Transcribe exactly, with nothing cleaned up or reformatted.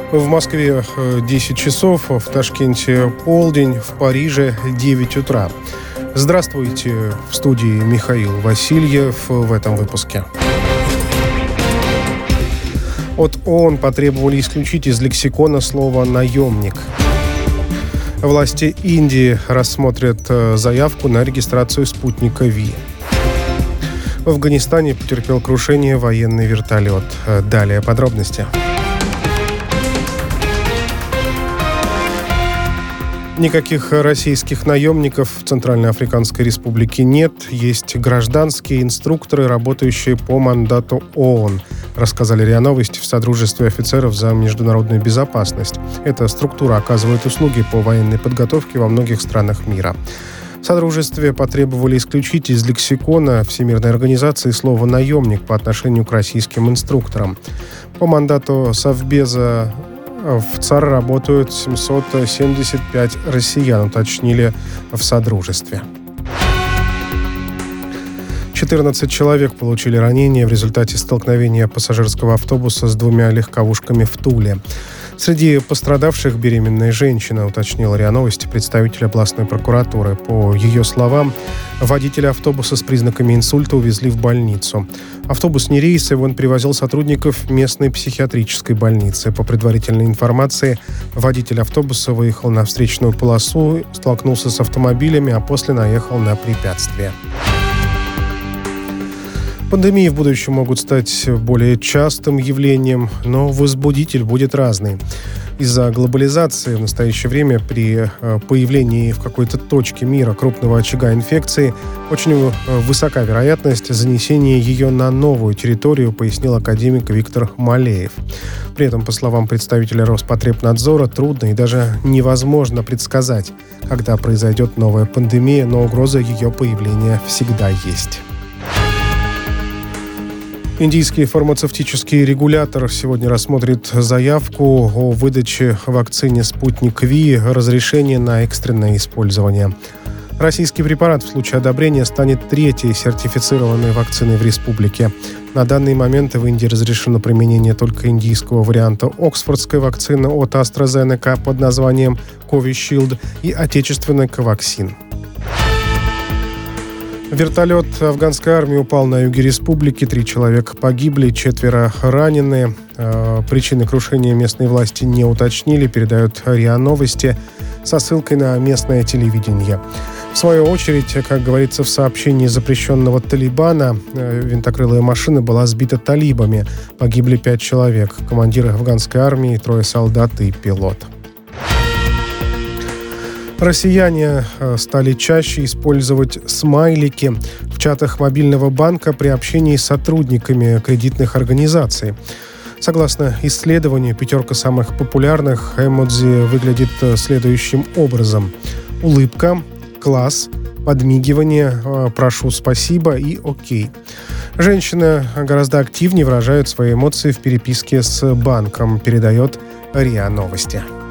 В Москве десять часов, в Ташкенте полдень, в Париже девять утра. Здравствуйте, в студии Михаил Васильев в этом выпуске. От ООН потребовали исключить из лексикона слово «наемник». Власти Индии рассмотрят заявку на регистрацию спутника Ви. В Афганистане потерпел крушение военный вертолет. Далее подробности. Никаких российских наемников в Центральноафриканской Республике нет. Есть гражданские инструкторы, работающие по мандату ООН, рассказали РИА Новости в Содружестве офицеров за международную безопасность. Эта структура оказывает услуги по военной подготовке во многих странах мира. В Содружестве потребовали исключить из лексикона Всемирной организации слово «наемник» по отношению к российским инструкторам. По мандату Совбеза в ЦАР работают семьсот семьдесят пять россиян, уточнили в Содружестве. четырнадцать человек получили ранения в результате столкновения пассажирского автобуса с двумя легковушками в Туле. Среди пострадавших беременная женщина, уточнила РИА Новости представитель областной прокуратуры. По ее словам, водителя автобуса с признаками инсульта увезли в больницу. Автобус не рейсовый, он привозил сотрудников местной психиатрической больницы. По предварительной информации, водитель автобуса выехал на встречную полосу, столкнулся с автомобилями, а после наехал на препятствие. Пандемии в будущем могут стать более частым явлением, но возбудитель будет разный. Из-за глобализации в настоящее время при появлении в какой-то точке мира крупного очага инфекции очень высока вероятность занесения ее на новую территорию, пояснил академик Виктор Малеев. При этом, по словам представителя Роспотребнадзора, трудно и даже невозможно предсказать, когда произойдет новая пандемия, но угроза ее появления всегда есть. Индийский фармацевтический регулятор сегодня рассмотрит заявку о выдаче вакцине «Спутник Ви» разрешения на экстренное использование. Российский препарат в случае одобрения станет третьей сертифицированной вакциной в республике. На данный момент в Индии разрешено применение только индийского варианта оксфордской вакцины от AstraZeneca под названием Covishield и отечественной Covaxin. Вертолет афганской армии упал на юге республики. Три человека погибли, четверо ранены. Причины крушения местные власти не уточнили, передают РИА Новости со ссылкой на местное телевидение. В свою очередь, как говорится в сообщении запрещенного Талибана, винтокрылая машина была сбита талибами. Погибли пять человек. Командир афганской армии, трое солдат и пилот. Россияне стали чаще использовать смайлики в чатах мобильного банка при общении с сотрудниками кредитных организаций. Согласно исследованию, пятерка самых популярных эмодзи выглядит следующим образом: улыбка, класс, подмигивание, прошу спасибо и окей. Женщины гораздо активнее выражают свои эмоции в переписке с банком, передает РИА Новости.